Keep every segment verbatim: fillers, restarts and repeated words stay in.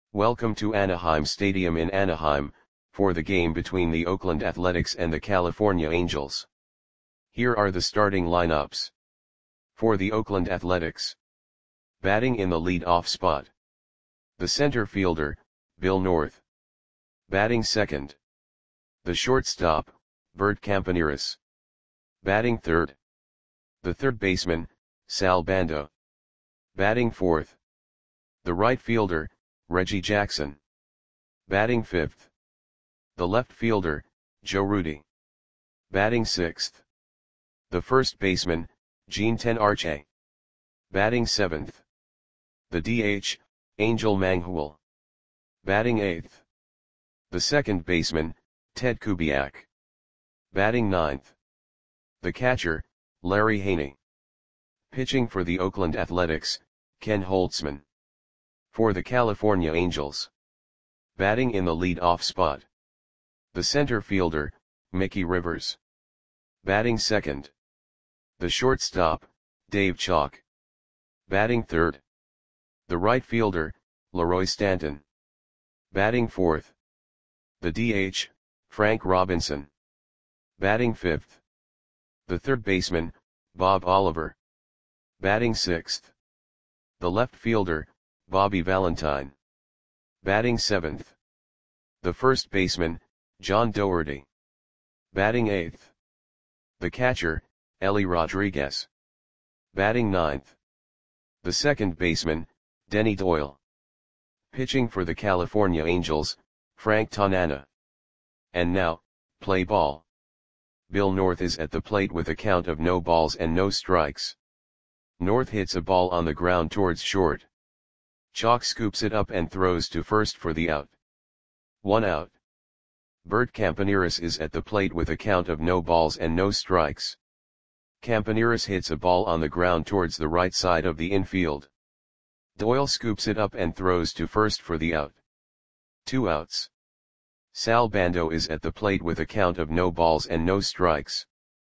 Welcome to Anaheim Stadium in Anaheim, for the game between the Oakland Athletics and the California Angels. Here are the starting lineups. For the Oakland Athletics. Batting in the lead-off spot. The center fielder, Bill North. Batting second. The shortstop, Bert Campaneris. Batting third. The third baseman, Sal Bando. Batting fourth. The right fielder, Reggie Jackson. Batting fifth. The left fielder, Joe Rudi. Batting sixth. The first baseman, Jean Tenarshe. Batting seventh. The D H, Angel Manghul. Batting eighth. The second baseman, Ted Kubiak. Batting ninth. The catcher, Larry Haney. Pitching for the Oakland Athletics, Ken Holtzman. For the California Angels. Batting in the lead-off spot. The center fielder, Mickey Rivers. Batting second. The shortstop, Dave Chalk. Batting third. The right fielder, Leroy Stanton. Batting fourth. The D H, Frank Robinson. Batting fifth. The third baseman, Bob Oliver. Batting sixth. The left fielder, Bobby Valentine. Batting seventh. The first baseman, John Doherty. Batting eighth. The catcher, Ellie Rodriguez. Batting ninth. The second baseman, Denny Doyle. Pitching for the California Angels, Frank Tanana. And now, play ball. Bill North is at the plate with a count of no balls and no strikes. North hits a ball on the ground towards short. Chalk scoops it up and throws to first for the out. One out. Bert Campaneris is at the plate with a count of no balls and no strikes. Campaneris hits a ball on the ground towards the right side of the infield. Doyle scoops it up and throws to first for the out. Two outs. Sal Bando is at the plate with a count of no balls and no strikes.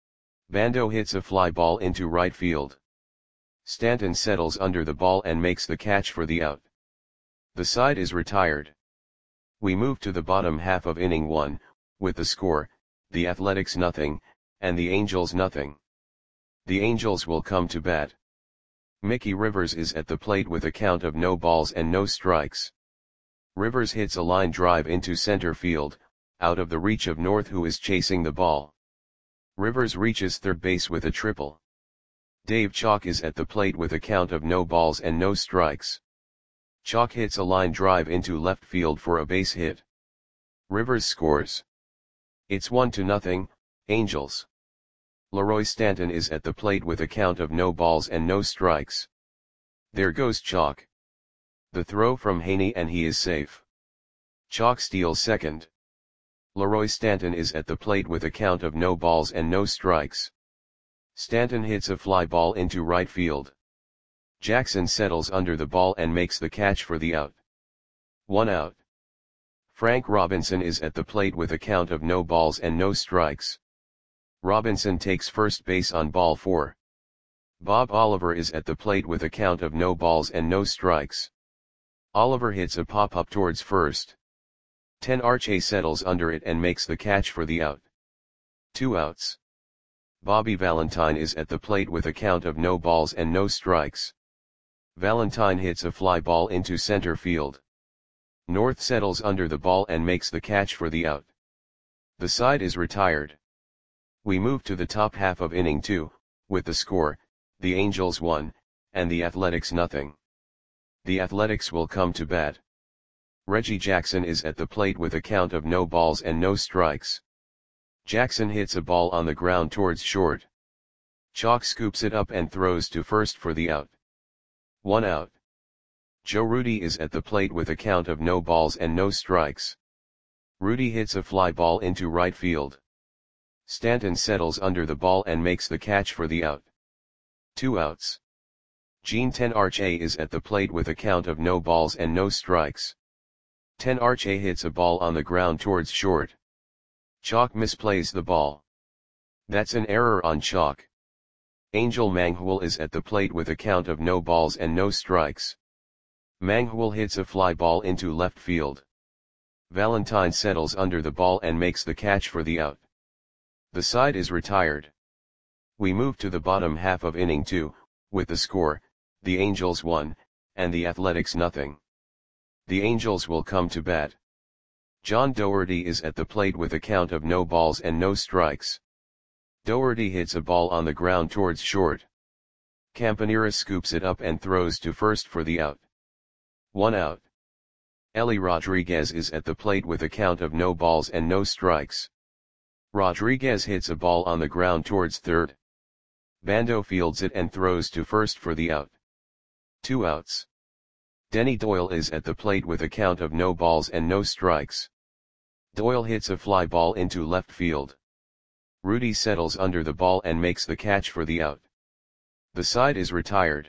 Bando hits a fly ball into right field. Stanton settles under the ball and makes the catch for the out. The side is retired. We move to the bottom half of inning one, with the score, the Athletics nothing, and the Angels nothing. The Angels will come to bat. Mickey Rivers is at the plate with a count of no balls and no strikes. Rivers hits a line drive into center field, out of the reach of North, who is chasing the ball. Rivers reaches third base with a triple. Dave Chalk is at the plate with a count of no balls and no strikes. Chalk hits a line drive into left field for a base hit. Rivers scores. It's one to nothing, Angels. Leroy Stanton is at the plate with a count of no balls and no strikes. There goes Chalk. The throw from Haney and he is safe. Chalk steals second. Leroy Stanton is at the plate with a count of no balls and no strikes. Stanton hits a fly ball into right field. Jackson settles under the ball and makes the catch for the out. One out. Frank Robinson is at the plate with a count of no balls and no strikes. Robinson takes first base on ball four. Bob Oliver is at the plate with a count of no balls and no strikes. Oliver hits a pop-up towards first. Tenarshe settles under it and makes the catch for the out. Two outs. Bobby Valentine is at the plate with a count of no balls and no strikes. Valentine hits a fly ball into center field. North settles under the ball and makes the catch for the out. The side is retired. We move to the top half of inning two, with the score, the Angels one, and the Athletics nothing. The Athletics will come to bat. Reggie Jackson is at the plate with a count of no balls and no strikes. Jackson hits a ball on the ground towards short. Chalk scoops it up and throws to first for the out. One out. Joe Rudi is at the plate with a count of no balls and no strikes. Rudi hits a fly ball into right field. Stanton settles under the ball and makes the catch for the out. Two outs. Jean Tenarshe is at the plate with a count of no balls and no strikes. Tenarshe hits a ball on the ground towards short. Chalk misplays the ball. That's an error on Chalk. Angel Manghul is at the plate with a count of no balls and no strikes. Manghwal hits a fly ball into left field. Valentine settles under the ball and makes the catch for the out. The side is retired. We move to the bottom half of inning two, with the score, the Angels one, and the Athletics nothing. The Angels will come to bat. John Doherty is at the plate with a count of no balls and no strikes. Doherty hits a ball on the ground towards short. Campaneris scoops it up and throws to first for the out. One out. Ellie Rodriguez is at the plate with a count of no balls and no strikes. Rodriguez hits a ball on the ground towards third. Bando fields it and throws to first for the out. Two outs. Denny Doyle is at the plate with a count of no balls and no strikes. Doyle hits a fly ball into left field. Rudy settles under the ball and makes the catch for the out. The side is retired.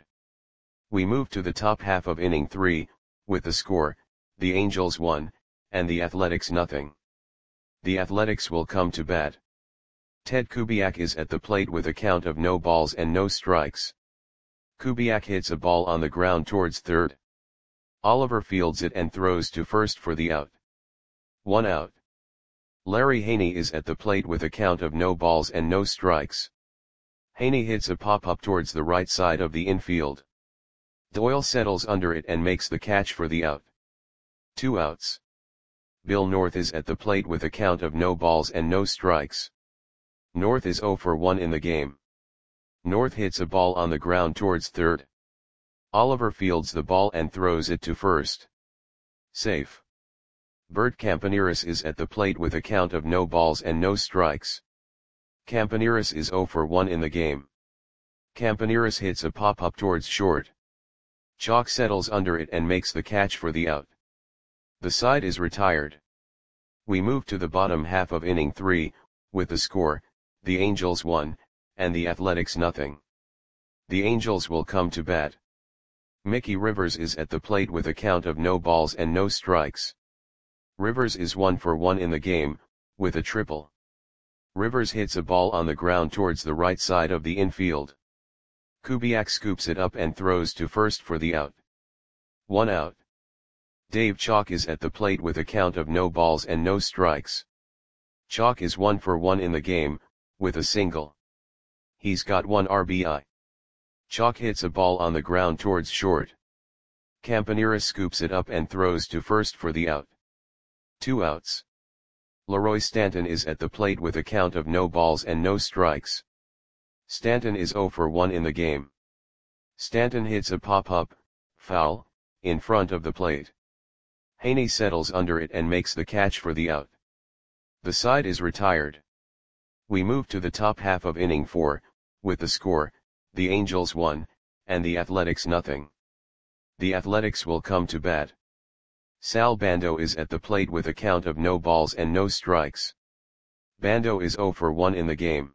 We move to the top half of inning three, with the score, the Angels one, and the Athletics nothing. The Athletics will come to bat. Ted Kubiak is at the plate with a count of no balls and no strikes. Kubiak hits a ball on the ground towards third. Oliver fields it and throws to first for the out. One out. Larry Haney is at the plate with a count of no balls and no strikes. Haney hits a pop-up towards the right side of the infield. Doyle settles under it and makes the catch for the out. Two outs. Bill North is at the plate with a count of no balls and no strikes. North is oh for one in the game. North hits a ball on the ground towards third. Oliver fields the ball and throws it to first. Safe. Bert Campaneris is at the plate with a count of no balls and no strikes. Campaneris is oh for one in the game. Campaneris hits a pop-up towards short. Chalk settles under it and makes the catch for the out. The side is retired. We move to the bottom half of inning three, with the score, the Angels one, and the Athletics nothing. The Angels will come to bat. Mickey Rivers is at the plate with a count of no balls and no strikes. Rivers is one for one in the game, with a triple. Rivers hits a ball on the ground towards the right side of the infield. Kubiak scoops it up and throws to first for the out. One out. Dave Chalk is at the plate with a count of no balls and no strikes. Chalk is one for one in the game, with a single. He's got one R B I. Chalk hits a ball on the ground towards short. Campaneris scoops it up and throws to first for the out. Two outs. Leroy Stanton is at the plate with a count of no balls and no strikes. Stanton is oh for one in the game. Stanton hits a pop-up, foul, in front of the plate. Haney settles under it and makes the catch for the out. The side is retired. We move to the top half of inning four, with the score, the Angels one, and the Athletics nothing. The Athletics will come to bat. Sal Bando is at the plate with a count of no balls and no strikes. Bando is oh for one in the game.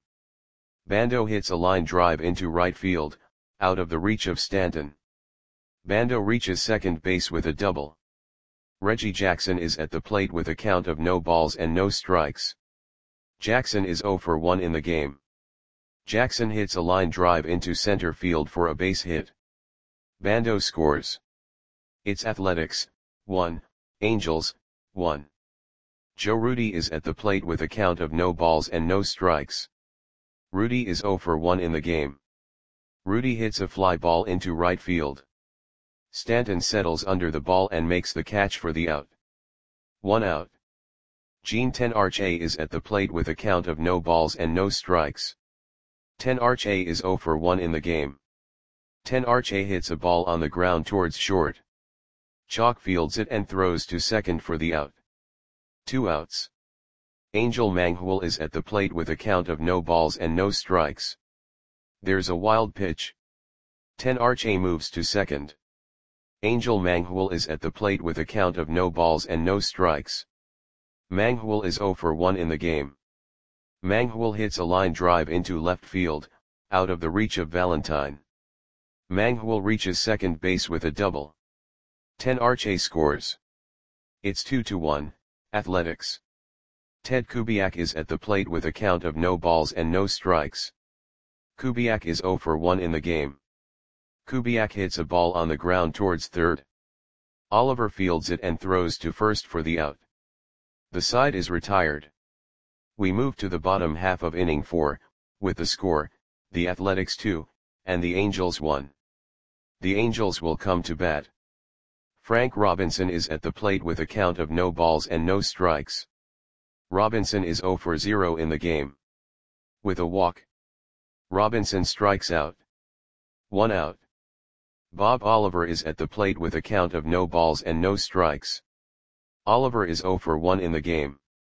Bando hits a line drive into right field, out of the reach of Stanton. Bando reaches second base with a double. Reggie Jackson is at the plate with a count of no balls and no strikes. Jackson is oh for one in the game. Jackson hits a line drive into center field for a base hit. Bando scores. It's Athletics, one, Angels, one. Joe Rudy is at the plate with a count of no balls and no strikes. Rudy is oh for one in the game. Rudy hits a fly ball into right field. Stanton settles under the ball and makes the catch for the out. One out. Gene Tenarche is at the plate with a count of no balls and no strikes. Tenarche is oh for one in the game. Tenarche hits a ball on the ground towards short. Chalk fields it and throws to second for the out. Two outs. Angel Manghwal is at the plate with a count of no balls and no strikes. There's a wild pitch. Tenarche moves to second. Angel Manghwal is at the plate with a count of no balls and no strikes. Manghwal is oh for one in the game. Manghwal hits a line drive into left field, out of the reach of Valentine. Manghwal reaches second base with a double. Tenarche scores. It's two to one, Athletics. Ted Kubiak is at the plate with a count of no balls and no strikes. Kubiak is oh for one in the game. Kubiak hits a ball on the ground towards third. Oliver fields it and throws to first for the out. The side is retired. We move to the bottom half of inning four, with the score, the Athletics two, and the Angels one. The Angels will come to bat. Frank Robinson is at the plate with a count of no balls and no strikes. Robinson is zero for zero in the game. With a walk, Robinson strikes out. One out. Bob Oliver is at the plate with a count of no balls and no strikes. Oliver is zero for one in the game.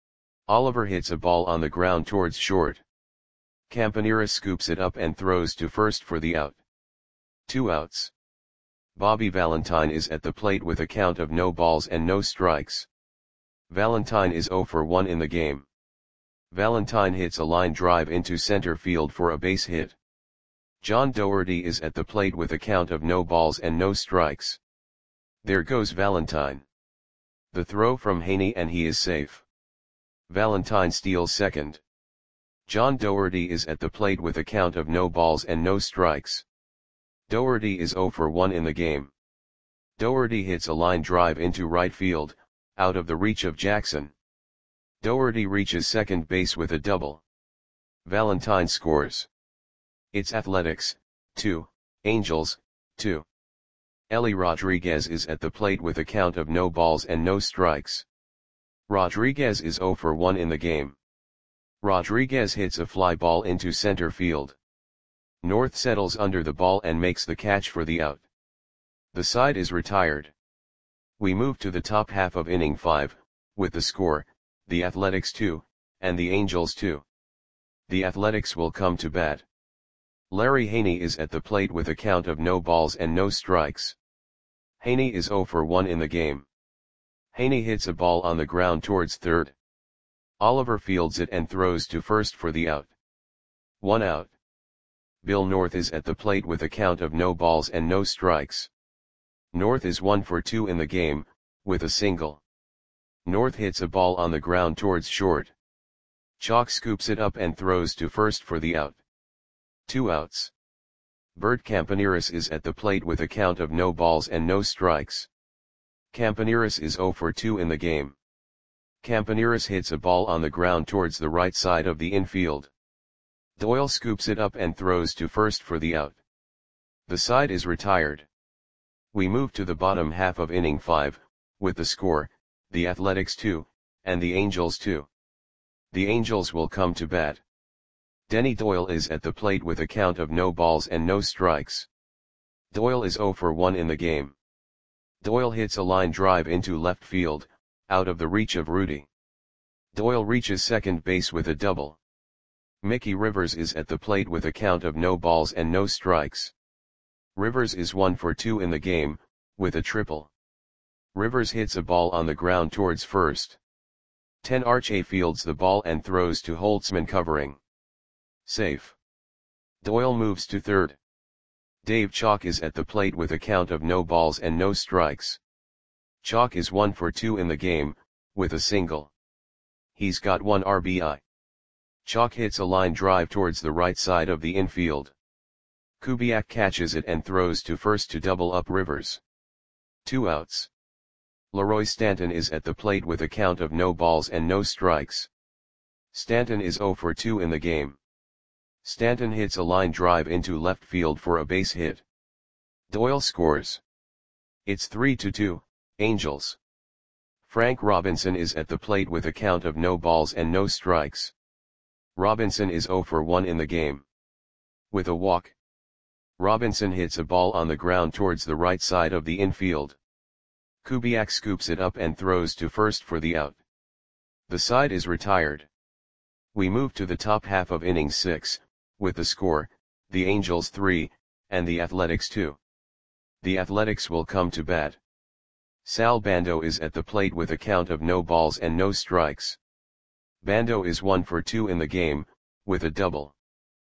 Oliver hits a ball on the ground towards short. Campaneris scoops it up and throws to first for the out. Two outs. Bobby Valentine is at the plate with a count of no balls and no strikes. Valentine is zero for one in the game. Valentine hits a line drive into center field for a base hit. John Doherty is at the plate with a count of no balls and no strikes. There goes Valentine. The throw from Haney and he is safe. Valentine steals second. John Doherty is at the plate with a count of no balls and no strikes. Doherty is zero for one in the game. Doherty hits a line drive into right field, out of the reach of Jackson. Doherty reaches second base with a double. Valentine scores. It's Athletics, two, Angels, two. Ellie Rodriguez is at the plate with a count of no balls and no strikes. Rodriguez is zero for one in the game. Rodriguez hits a fly ball into center field. North settles under the ball and makes the catch for the out. The side is retired. We move to the top half of inning five, with the score, the Athletics two, and the Angels two. The Athletics will come to bat. Larry Haney is at the plate with a count of no balls and no strikes. Haney is zero for one in the game. Haney hits a ball on the ground towards third. Oliver fields it and throws to first for the out. One out. Bill North is at the plate with a count of no balls and no strikes. North is one for two in the game, with a single. North hits a ball on the ground towards short. Chalk scoops it up and throws to first for the out. Two outs. Bert Campaneris is at the plate with a count of no balls and no strikes. Campaneris is zero for two in the game. Campaneris hits a ball on the ground towards the right side of the infield. Doyle scoops it up and throws to first for the out. The side is retired. We move to the bottom half of inning five, with the score, the Athletics two, and the Angels two. The Angels will come to bat. Denny Doyle is at the plate with a count of no balls and no strikes. Doyle is zero for one in the game. Doyle hits a line drive into left field, out of the reach of Rudy. Doyle reaches second base with a double. Mickey Rivers is at the plate with a count of no balls and no strikes. Rivers is one for two in the game, with a triple. Rivers hits a ball on the ground towards first. Ten Arche fields the ball and throws to Holtzman covering. Safe. Doyle moves to third. Dave Chalk is at the plate with a count of no balls and no strikes. Chalk is one for two in the game, with a single. He's got one R B I. Chalk hits a line drive towards the right side of the infield. Kubiak catches it and throws to first to double up Rivers. Two outs. Leroy Stanton is at the plate with a count of no balls and no strikes. Stanton is zero for two in the game. Stanton hits a line drive into left field for a base hit. Doyle scores. It's three to two, Angels. Frank Robinson is at the plate with a count of no balls and no strikes. Robinson is zero for one in the game. With a walk, Robinson hits a ball on the ground towards the right side of the infield. Kubiak scoops it up and throws to first for the out. The side is retired. We move to the top half of inning six, with the score, the Angels three, and the Athletics two. The Athletics will come to bat. Sal Bando is at the plate with a count of no balls and no strikes. Bando is one for two in the game, with a double.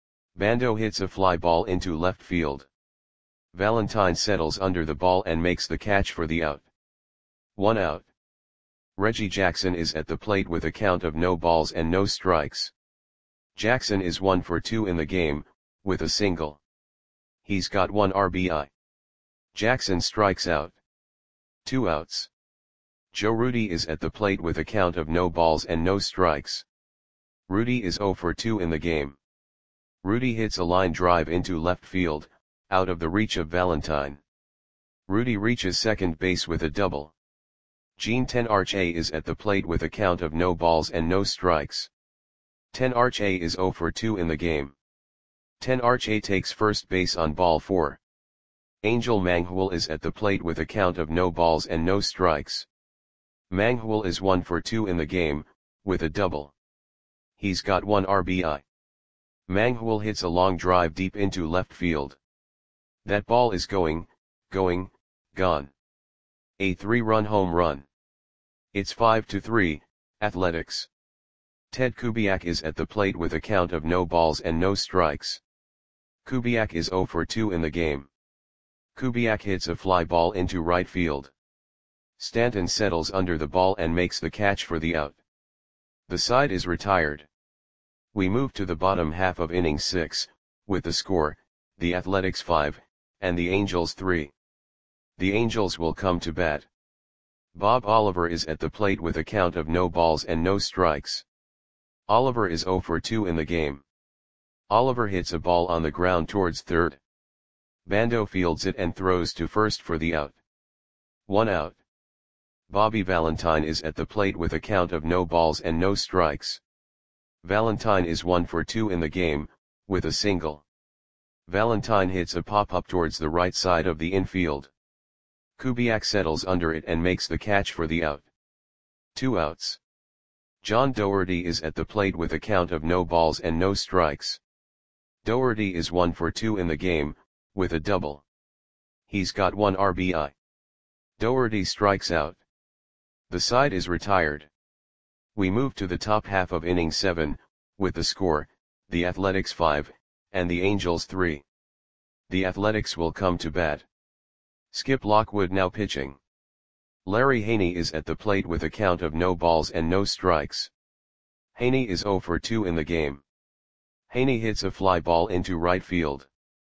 Bando hits a fly ball into left field. Valentine settles under the ball and makes the catch for the out. One out. Reggie Jackson is at the plate with a count of no balls and no strikes. Jackson is one for two in the game, with a single. He's got one R B I. Jackson strikes out. two outs. Joe Rudi is at the plate with a count of no balls and no strikes. Rudi is oh for two in the game. Rudi hits a line drive into left field, out of the reach of Valentine. Rudi reaches second base with a double. Gene Tenarche is at the plate with a count of no balls and no strikes. Tenarche is oh for two in the game. Tenarche takes first base on ball four. Angel Manghul is at the plate with a count of no balls and no strikes. Manghul is one for two in the game, with a double. He's got one R B I. Manghul hits a long drive deep into left field. That ball is going, going, gone. A three-run home run. It's five to three, Athletics. Ted Kubiak is at the plate with a count of no balls and no strikes. Kubiak is oh for two in the game. Kubiak hits a fly ball into right field. Stanton settles under the ball and makes the catch for the out. The side is retired. We move to the bottom half of inning six, with the score, the Athletics five, and the Angels three. The Angels will come to bat. Bob Oliver is at the plate with a count of no balls and no strikes. Oliver is oh for two in the game. Oliver hits a ball on the ground towards third. Bando fields it and throws to first for the out. One out. Bobby Valentine is at the plate with a count of no balls and no strikes. Valentine is one for two in the game, with a single. Valentine hits a pop-up towards the right side of the infield. Kubiak settles under it and makes the catch for the out. Two outs. John Doherty is at the plate with a count of no balls and no strikes. Doherty is one for two in the game, with a double. He's got one R B I. Doherty strikes out. The side is retired. We move to the top half of inning seven, with the score, the Athletics five, and the Angels three. The Athletics will come to bat. Skip Lockwood now pitching. Larry Haney is at the plate with a count of no balls and no strikes. Haney is oh for two in the game. Haney hits a fly ball into right field.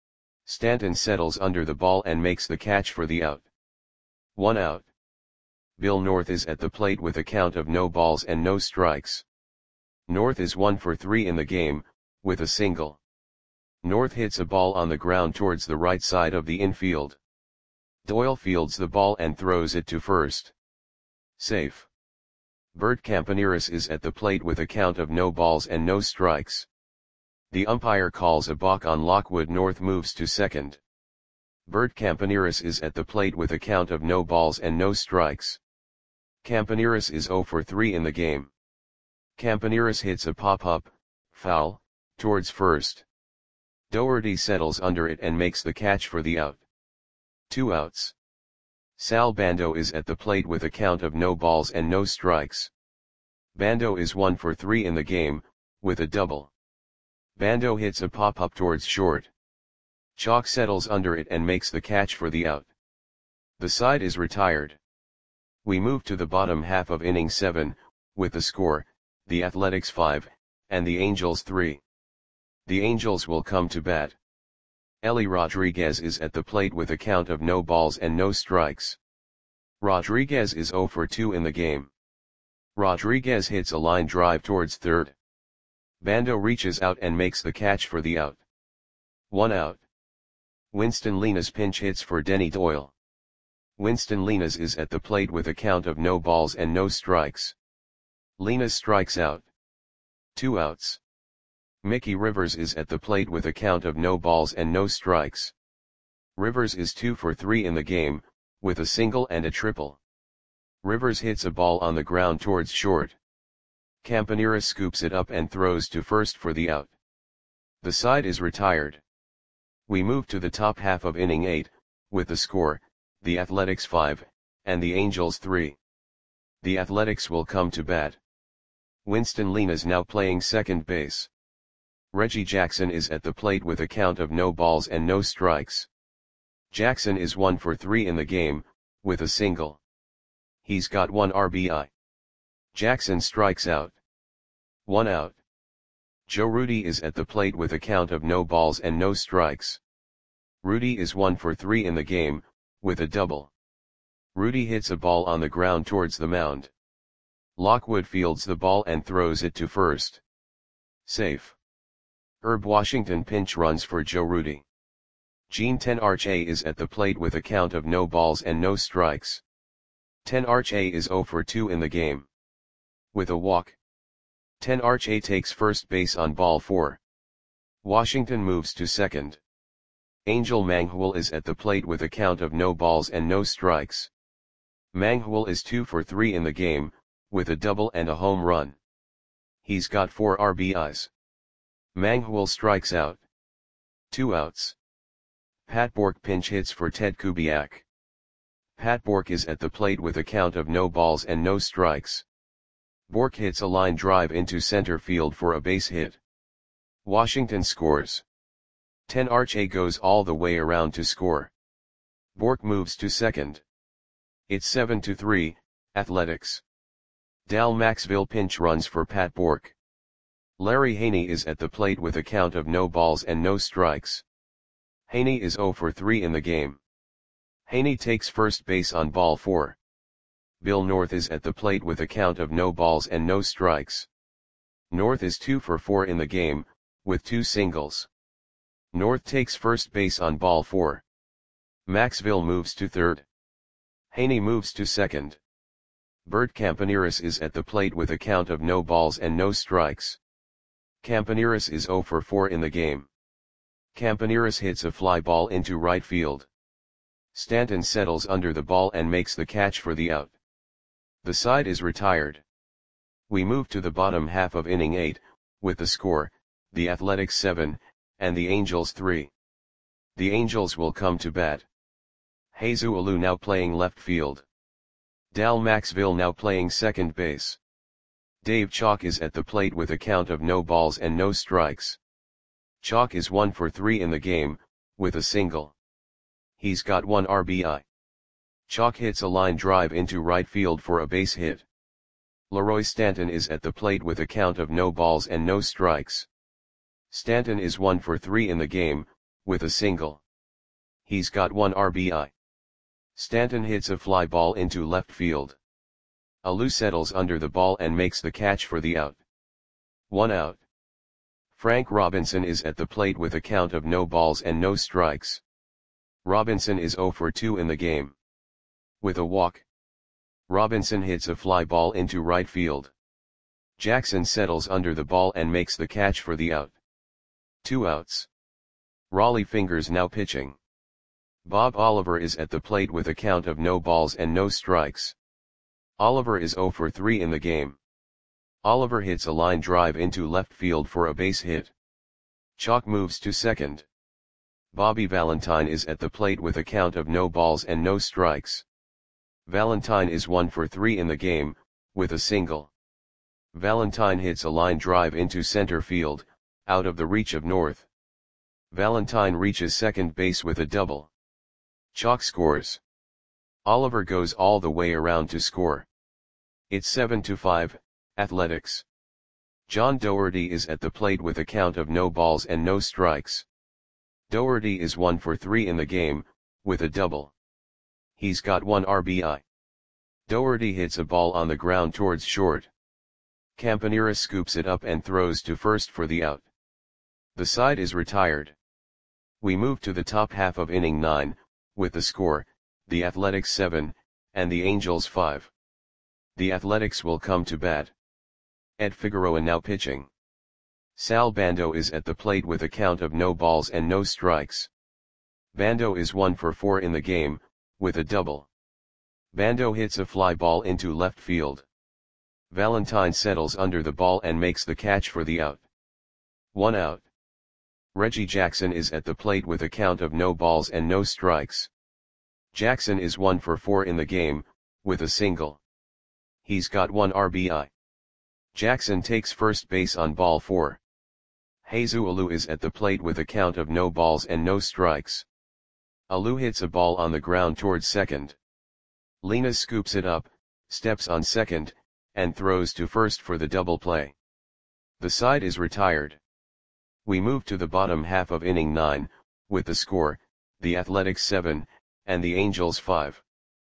Stanton settles under the ball and makes the catch for the out. One out. Bill North is at the plate with a count of no balls and no strikes. North is one for three in the game, with a single. North hits a ball on the ground towards the right side of the infield. Doyle fields the ball and throws it to first. Safe. Bert Campaneris is at the plate with a count of no balls and no strikes. The umpire calls a balk on Lockwood. North moves to second. Bert Campaneris is at the plate with a count of no balls and no strikes. Campaneris is oh for three in the game. Campaneris hits a pop-up, foul, towards first. Doherty settles under it and makes the catch for the out. Two outs. Sal Bando is at the plate with a count of no balls and no strikes. Bando is one for three in the game, with a double. Bando hits a pop-up towards short. Chalk settles under it and makes the catch for the out. The side is retired. We move to the bottom half of inning seven, with the score, the Athletics five, and the Angels three. The Angels will come to bat. Ellie Rodriguez is at the plate with a count of no balls and no strikes. Rodriguez is oh for two in the game. Rodriguez hits a line drive towards third. Bando reaches out and makes the catch for the out. One out. Winston Linas pinch hits for Denny Doyle. Winston Linas is at the plate with a count of no balls and no strikes. Linas strikes out. Two outs. Mickey Rivers is at the plate with a count of no balls and no strikes. Rivers is two for three in the game, with a single and a triple. Rivers hits a ball on the ground towards short. Campaneris scoops it up and throws to first for the out. The side is retired. We move to the top half of inning eight, with the score, the Athletics five, and the Angels three. The Athletics will come to bat. Winston Linas now playing second base. Reggie Jackson is at the plate with a count of no balls and no strikes. Jackson is one for three in the game, with a single. He's got one R B I. Jackson strikes out. One out. Joe Rudi is at the plate with a count of no balls and no strikes. Rudi is one for three in the game, with a double. Rudy hits a ball on the ground towards the mound. Lockwood fields the ball and throws it to first. Safe. Herb Washington pinch runs for Joe Rudi. Gene Tenarche is at the plate with a count of no balls and no strikes. Tenarche is zero for two in the game. With a walk, Tenarche takes first base on ball four. Washington moves to second. Angel Manghwal is at the plate with a count of no balls and no strikes. Manghwal is two for three in the game, with a double and a home run. He's got four R B Is. Manghwal strikes out. Two outs. Pat Bourque pinch hits for Ted Kubiak. Pat Bourque is at the plate with a count of no balls and no strikes. Bourque hits a line drive into center field for a base hit. Washington scores. Tenarche goes all the way around to score. Bourque moves to second. It's seven to three, Athletics. Dal Maxville pinch runs for Pat Bourque. Larry Haney is at the plate with a count of no balls and no strikes. Haney is zero for three in the game. Haney takes first base on ball four. Bill North is at the plate with a count of no balls and no strikes. North is two for four in the game, with two singles. North takes first base on ball four. Maxville moves to third. Haney moves to second. Bert Campaneris is at the plate with a count of no balls and no strikes. Campaneris is zero for four in the game. Campaneris hits a fly ball into right field. Stanton settles under the ball and makes the catch for the out. The side is retired. We move to the bottom half of inning eight, with the score, the Athletics seven, and the Angels three. The Angels will come to bat. Jesus Alou now playing left field. Dal Maxville now playing second base. Dave Chalk is at the plate with a count of no balls and no strikes. Chalk is one for three in the game, with a single. He's got one R B I. Chalk hits a line drive into right field for a base hit. Leroy Stanton is at the plate with a count of no balls and no strikes. Stanton is one for three in the game, with a single. He's got one R B I. Stanton hits a fly ball into left field. Alou settles under the ball and makes the catch for the out. One out. Frank Robinson is at the plate with a count of no balls and no strikes. Robinson is zero for two in the game. With a walk, Robinson hits a fly ball into right field. Jackson settles under the ball and makes the catch for the out. Two outs. Rollie Fingers now pitching. Bob Oliver is at the plate with a count of no balls and no strikes. Oliver is zero for three in the game. Oliver hits a line drive into left field for a base hit. Chalk moves to second. Bobby Valentine is at the plate with a count of no balls and no strikes. Valentine is one for three in the game, with a single. Valentine hits a line drive into center field, out of the reach of North. Valentine reaches second base with a double. Chalk scores. Oliver goes all the way around to score. It's seven to five, Athletics. John Doherty is at the plate with a count of no balls and no strikes. Doherty is one for three in the game, with a double. He's got one R B I. Doherty hits a ball on the ground towards short. Campaneris scoops it up and throws to first for the out. The side is retired. We move to the top half of inning nine, with the score, the Athletics seven, and the Angels five. The Athletics will come to bat. Ed Figueroa now pitching. Sal Bando is at the plate with a count of no balls and no strikes. Bando is one for four in the game, with a double. Bando hits a fly ball into left field. Valentine settles under the ball and makes the catch for the out. One out. Reggie Jackson is at the plate with a count of no balls and no strikes. Jackson is one for four in the game, with a single. He's got one R B I. Jackson takes first base on ball four. Jesus Alou is at the plate with a count of no balls and no strikes. Alou hits a ball on the ground towards second. Lina scoops it up, steps on second, and throws to first for the double play. The side is retired. We move to the bottom half of inning nine, with the score, the Athletics seven, and the Angels five.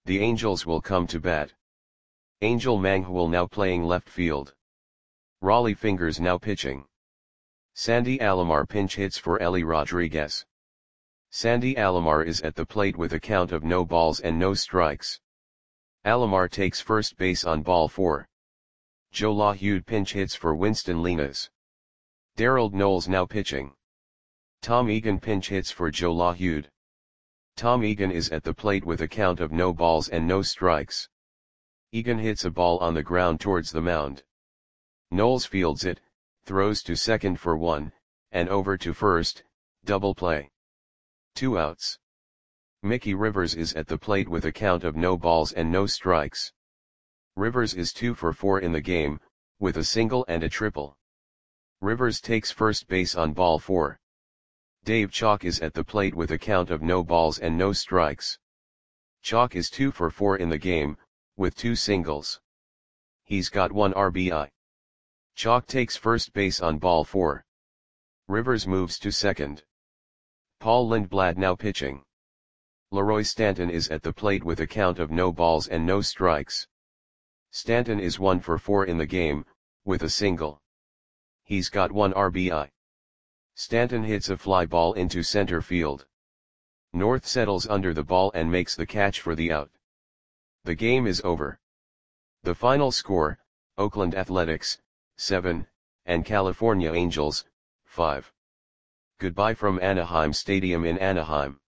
The Angels will come to bat. Angel Manghwal now playing left field. Rollie Fingers now pitching. Sandy Alomar pinch hits for Ellie Rodriguez. Sandy Alomar is at the plate with a count of no balls and no strikes. Alomar takes first base on ball four. Joe LaHude pinch hits for Winston Linares. Darold Knowles now pitching. Tom Egan pinch hits for Joe LaHude. Tom Egan is at the plate with a count of no balls and no strikes. Egan hits a ball on the ground towards the mound. Knowles fields it, throws to second for one, and over to first, double play. Two outs. Mickey Rivers is at the plate with a count of no balls and no strikes. Rivers is two for four in the game, with a single and a triple. Rivers takes first base on ball four. Dave Chalk is at the plate with a count of no balls and no strikes. Chalk is two for four in the game, with two singles. He's got one R B I. Chalk takes first base on ball four. Rivers moves to second. Paul Lindblad now pitching. Leroy Stanton is at the plate with a count of no balls and no strikes. Stanton is one for four in the game, with a single. He's got one R B I. Stanton hits a fly ball into center field. North settles under the ball and makes the catch for the out. The game is over. The final score, Oakland Athletics, seven, and California Angels, five. Goodbye from Anaheim Stadium in Anaheim.